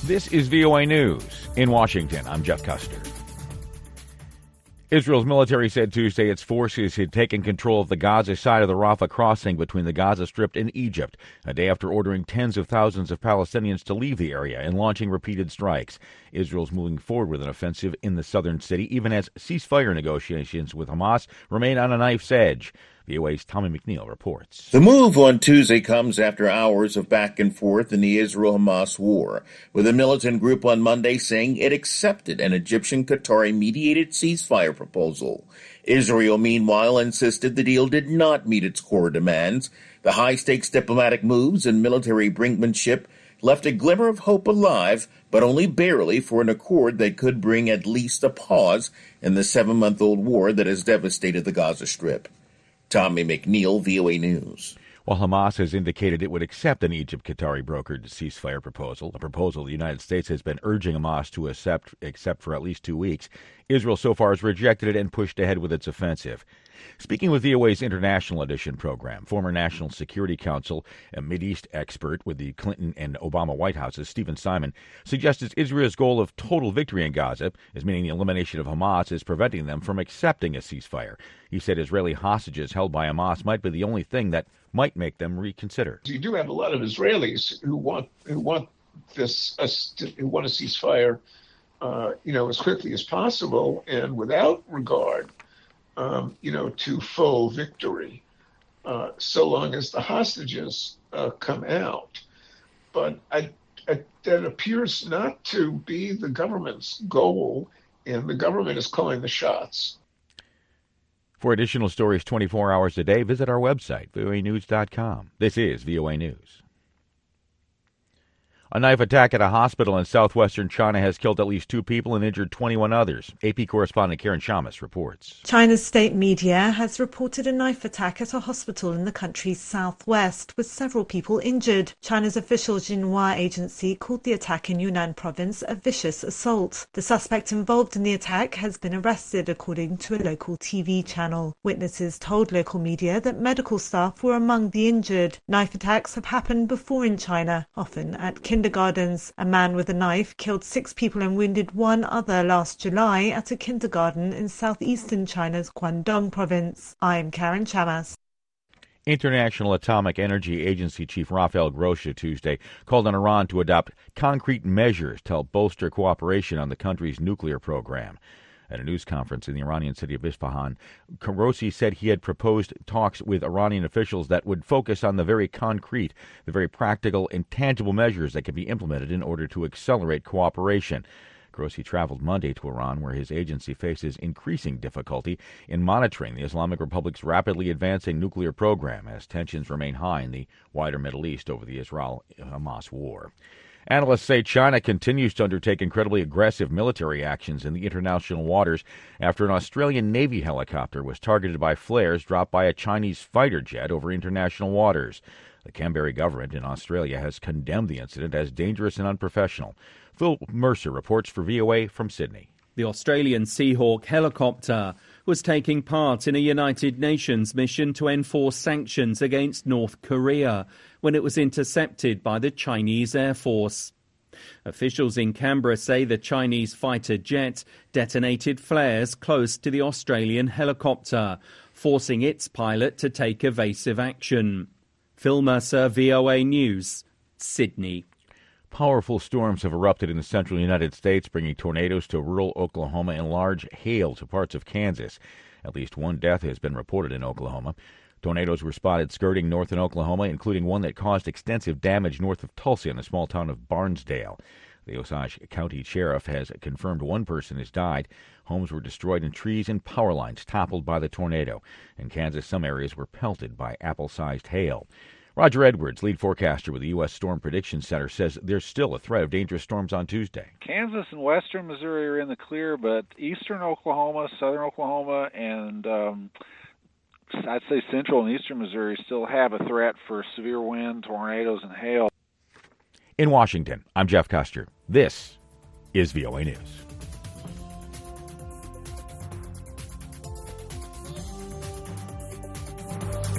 This is VOA News. In Washington, I'm Jeff Custer. Israel's military said Tuesday its forces had taken control of the Gaza side of the Rafah crossing between the Gaza Strip and Egypt, a day after ordering tens of thousands of Palestinians to leave the area and launching repeated strikes. Israel's moving forward with an offensive in the southern city, even as ceasefire negotiations with Hamas remain on a knife's edge. VOA's Tommy McNeil reports. The move on Tuesday comes after hours of back and forth in the Israel-Hamas war, with a militant group on Monday saying it accepted an Egyptian-Qatari-mediated ceasefire proposal. Israel, meanwhile, insisted the deal did not meet its core demands. The high-stakes diplomatic moves and military brinkmanship left a glimmer of hope alive, but only barely, for an accord that could bring at least a pause in the 7-month-old war that has devastated the Gaza Strip. Tommy McNeil, VOA News. While Hamas has indicated it would accept an Egypt-Qatari brokered ceasefire proposal, a proposal the United States has been urging Hamas to accept for at least 2 weeks, Israel so far has rejected it and pushed ahead with its offensive. Speaking with VOA's International Edition program, former National Security Council and Mideast expert with the Clinton and Obama White Houses, Stephen Simon, suggests Israel's goal of total victory in Gaza, as meaning the elimination of Hamas, is preventing them from accepting a ceasefire. He said Israeli hostages held by Hamas might be the only thing that might make them reconsider. You do have a lot of Israelis who want a ceasefire, as quickly as possible and without regard, to full victory, so long as the hostages come out. But that appears not to be the government's goal, and the government is calling the shots. For additional stories 24 hours a day, visit our website, voanews.com. This is VOA News. A knife attack at a hospital in southwestern China has killed at least 2 people and injured 21 others. AP correspondent Karen Shamas reports. China's state media has reported a knife attack at a hospital in the country's southwest, with several people injured. China's official Xinhua agency called the attack in Yunnan province a vicious assault. The suspect involved in the attack has been arrested, according to a local TV channel. Witnesses told local media that medical staff were among the injured. Knife attacks have happened before in China, often at kindergartens. A man with a knife killed 6 people and wounded 1 other last July at a kindergarten in southeastern China's Guangdong province. I'm Karen Chamas. International Atomic Energy Agency Chief Rafael Grossi Tuesday called on Iran to adopt concrete measures to help bolster cooperation on the country's nuclear program. At a news conference in the Iranian city of Isfahan, Grossi said he had proposed talks with Iranian officials that would focus on the very concrete, the very practical and tangible measures that can be implemented in order to accelerate cooperation. Grossi traveled Monday to Iran, where his agency faces increasing difficulty in monitoring the Islamic Republic's rapidly advancing nuclear program as tensions remain high in the wider Middle East over the Israel-Hamas war. Analysts say China continues to undertake incredibly aggressive military actions in the international waters after an Australian Navy helicopter was targeted by flares dropped by a Chinese fighter jet over international waters. The Canberra government in Australia has condemned the incident as dangerous and unprofessional. Phil Mercer reports for VOA from Sydney. The Australian Seahawk helicopter was taking part in a United Nations mission to enforce sanctions against North Korea when it was intercepted by the Chinese Air Force. Officials in Canberra say the Chinese fighter jet detonated flares close to the Australian helicopter, forcing its pilot to take evasive action. Phil Mercer, VOA News, Sydney. Powerful storms have erupted in the central United States, bringing tornadoes to rural Oklahoma and large hail to parts of Kansas. At least 1 death has been reported in Oklahoma. Tornadoes were spotted skirting northern Oklahoma, including one that caused extensive damage north of Tulsa in the small town of Barnesdale. The Osage County Sheriff has confirmed 1 person has died. Homes were destroyed and trees and power lines toppled by the tornado. In Kansas, some areas were pelted by apple-sized hail. Roger Edwards, lead forecaster with the U.S. Storm Prediction Center, says there's still a threat of dangerous storms on Tuesday. Kansas and western Missouri are in the clear, but eastern Oklahoma, southern Oklahoma, and I'd say central and eastern Missouri still have a threat for severe wind, tornadoes, and hail. In Washington, I'm Jeff Custer. This is VOA News.